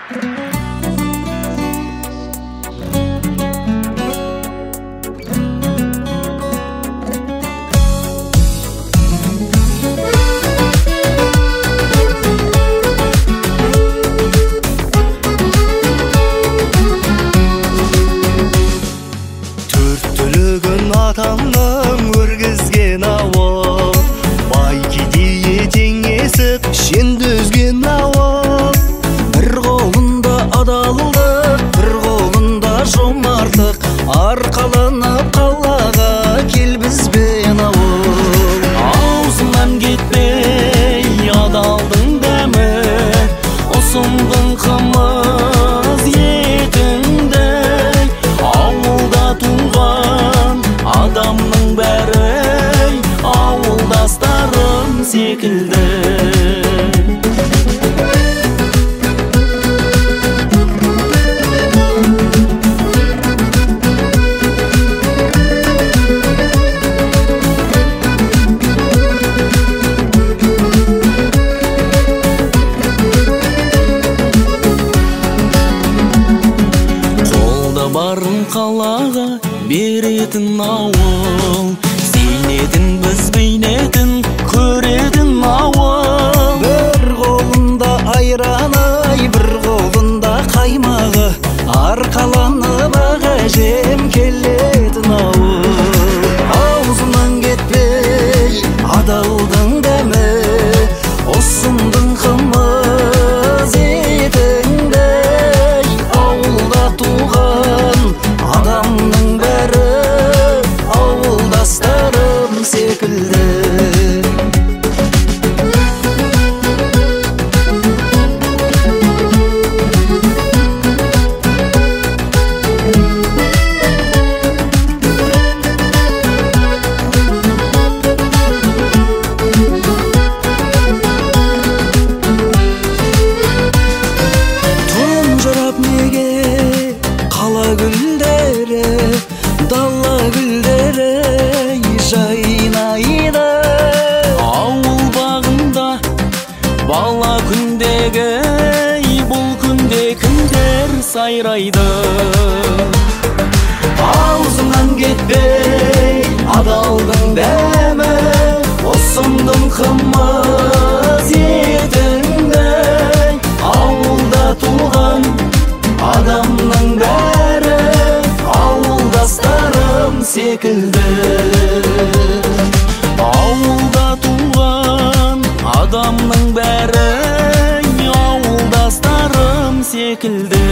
Атамның өргізген ауыл, бай кедейге теңесіп шендізген ауыл. Бір қолында адалдық, бір қолында жомарттық, арқаланып қалаға кел бізбен ауыл. Аузынан кетпей адалдың дәмі, ұсындың қымыз етіңдей. Ауылда туған адамның бәрі ауылдастарым секілді. Қолда барын қалаға беретін ауыл, сейнетін біз бейнетін көретін ауыл. Бір қолында айраны, бір қолында қаймағы, арқаланып аға жем келетін ауыл. Аузынан кетпей адалдың дәмі, ұсындың қымыз етіңдей. Ауылда туған адамның бәрі ауылдастарым секілді. Тұнжырап неге қала гүлдері, дала гүлдері жайнайды. Ауыл бағында бала күндегі, бұл күнде күндер сайрайды. Аузынан кетпей адалдың дәмі, ұсындың қымыз етіңдей. Ауылда туған адамның бәрі ауылдастарым секілді. Ауылда туған адамның бәрі ауылдастарым секілді.